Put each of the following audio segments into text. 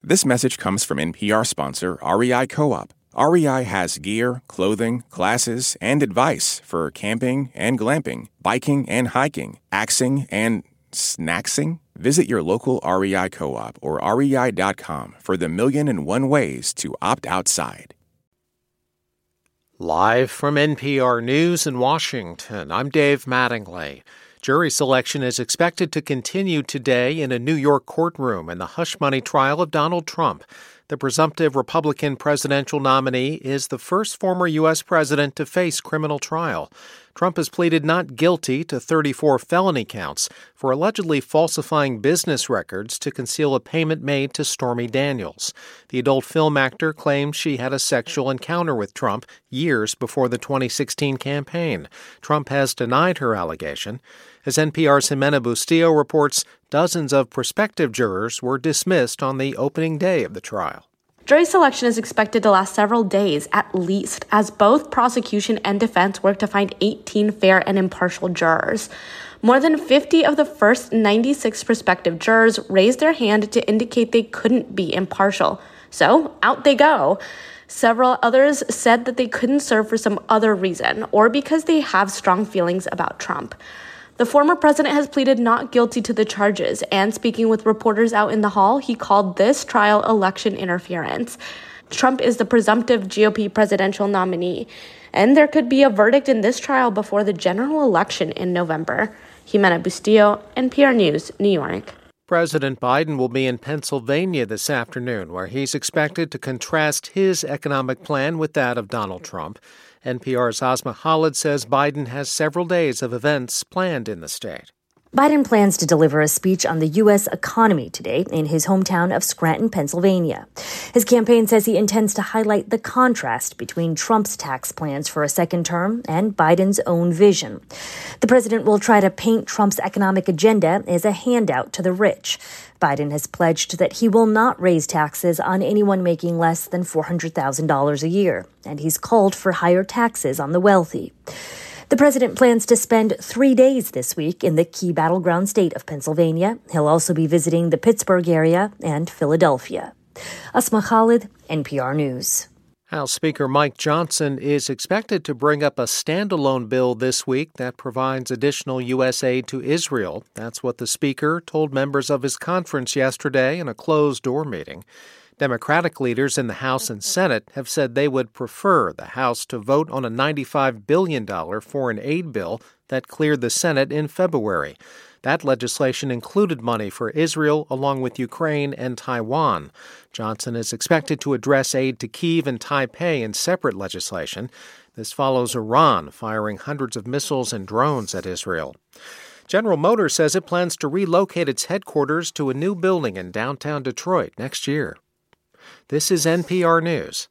This message comes from NPR sponsor REI Co-op. REI has gear, clothing, classes, and advice for camping and glamping, biking and hiking, axing and snacksing. Visit your local REI Co-op or rei.com for the 1,000,001 ways to opt outside. Live from NPR News in Washington, I'm Dave Mattingly. Jury selection is expected to continue today in a New York courtroom in the hush money trial of Donald Trump. The presumptive Republican presidential nominee is the first former U.S. president to face criminal trial. Trump has pleaded not guilty to 34 felony counts for allegedly falsifying business records to conceal a payment made to Stormy Daniels. The adult film actor claims she had a sexual encounter with Trump years before the 2016 campaign. Trump has denied her allegation. As NPR's Jimena Bustillo reports, dozens of prospective jurors were dismissed on the opening day of the trial. Jury selection is expected to last several days at least, as both prosecution and defense work to find 18 fair and impartial jurors. More than 50 of the first 96 prospective jurors raised their hand to indicate they couldn't be impartial. So out they go. Several others said that they couldn't serve for some other reason or because they have strong feelings about Trump. The former president has pleaded not guilty to the charges, and speaking with reporters out in the hall, he called this trial election interference. Trump is the presumptive GOP presidential nominee, and there could be a verdict in this trial before the general election in November. Jimena Bustillo, NPR News, New York. President Biden will be in Pennsylvania this afternoon, where he's expected to contrast his economic plan with that of Donald Trump. NPR's Asma Khalid says Biden has several days of events planned in the state. Biden plans to deliver a speech on the U.S. economy today in his hometown of Scranton, Pennsylvania. His campaign says he intends to highlight the contrast between Trump's tax plans for a second term and Biden's own vision. The president will try to paint Trump's economic agenda as a handout to the rich. Biden has pledged that he will not raise taxes on anyone making less than $400,000 a year, and he's called for higher taxes on the wealthy. The president plans to spend 3 days this week in the key battleground state of Pennsylvania. He'll also be visiting the Pittsburgh area and Philadelphia. Asma Khalid, NPR News. House Speaker Mike Johnson is expected to bring up a standalone bill this week that provides additional U.S. aid to Israel. That's what the Speaker told members of his conference yesterday in a closed-door meeting. Democratic leaders in the House and Senate have said they would prefer the House to vote on a $95 billion foreign aid bill that cleared the Senate in February. That legislation included money for Israel along with Ukraine and Taiwan. Johnson is expected to address aid to Kyiv and Taipei in separate legislation. This follows Iran firing hundreds of missiles and drones at Israel. General Motors says it plans to relocate its headquarters to a new building in downtown Detroit next year. This is NPR News.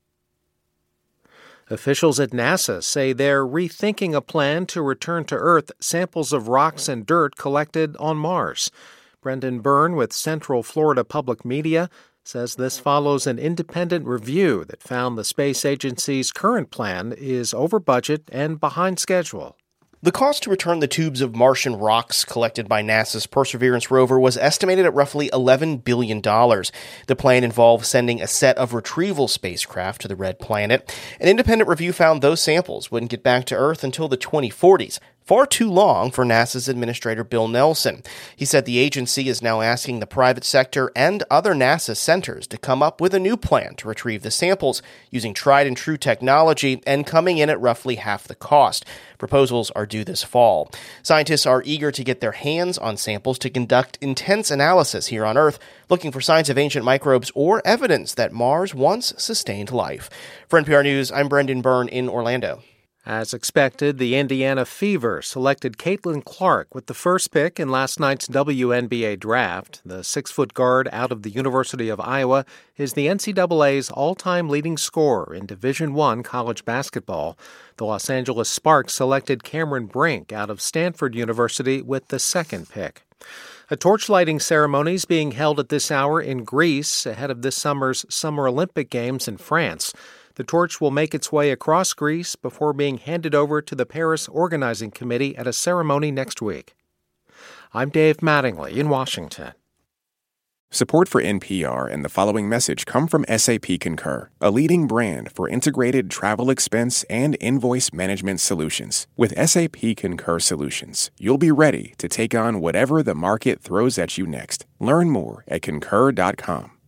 Officials at NASA say they're rethinking a plan to return to Earth samples of rocks and dirt collected on Mars. Brendan Byrne with Central Florida Public Media says this follows an independent review that found the space agency's current plan is over budget and behind schedule. The cost to return the tubes of Martian rocks collected by NASA's Perseverance rover was estimated at roughly $11 billion. The plan involved sending a set of retrieval spacecraft to the red planet. An independent review found those samples wouldn't get back to Earth until the 2040s. Far too long for NASA's Administrator Bill Nelson. He said the agency is now asking the private sector and other NASA centers to come up with a new plan to retrieve the samples using tried-and-true technology and coming in at roughly half the cost. Proposals are due this fall. Scientists are eager to get their hands on samples to conduct intense analysis here on Earth, looking for signs of ancient microbes or evidence that Mars once sustained life. For NPR News, I'm Brendan Byrne in Orlando. As expected, the Indiana Fever selected Caitlin Clark with the first pick in last night's WNBA draft. The 6-foot guard out of the University of Iowa is the NCAA's all-time leading scorer in Division I college basketball. The Los Angeles Sparks selected Cameron Brink out of Stanford University with the second pick. A torchlighting ceremony is being held at this hour in Greece ahead of this summer's Summer Olympic Games in France. The torch will make its way across Greece before being handed over to the Paris Organizing Committee at a ceremony next week. I'm Dave Mattingly in Washington. Support for NPR and the following message come from SAP Concur, a leading brand for integrated travel expense and invoice management solutions. With SAP Concur Solutions, you'll be ready to take on whatever the market throws at you next. Learn more at concur.com.